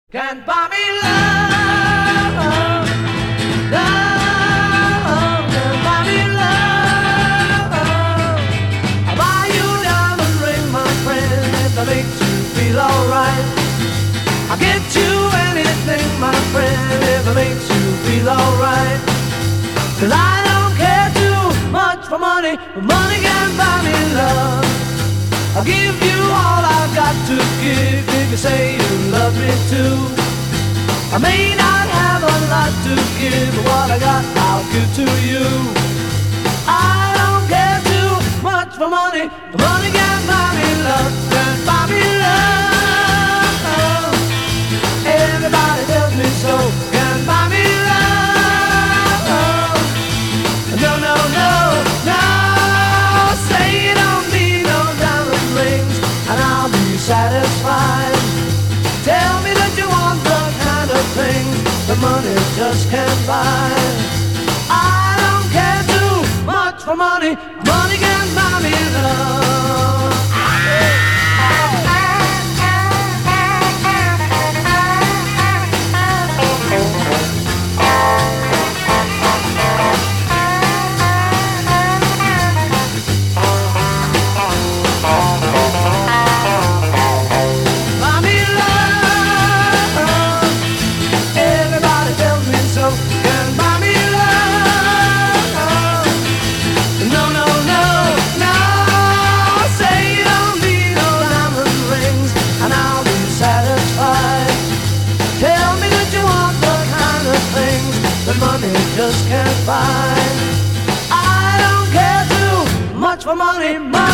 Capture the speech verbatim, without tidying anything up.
Can't buy me love, love, can't buy me love. I'll buy you a diamond ring, my friend, if that makes you feel alright. I'll get you anything, my friend, if it makes you feel alright. Cause I don't care too much for money, but money can't buy me love. I'll give you all I've got to give if you say you love me too. I may not have a lot to give, but what I got I'll give to you. I don't care too much for money, but money can't buy me love, can't buy me love. Everybody tells me so, can't buy me love. No, no, no, no, say you don't need no diamond rings and I'll be satisfied. Tell me that you want the kind of things the money just can't buy. I don't care too much for money, money can't buy me love. Money just can't buy. I don't care too much for money. money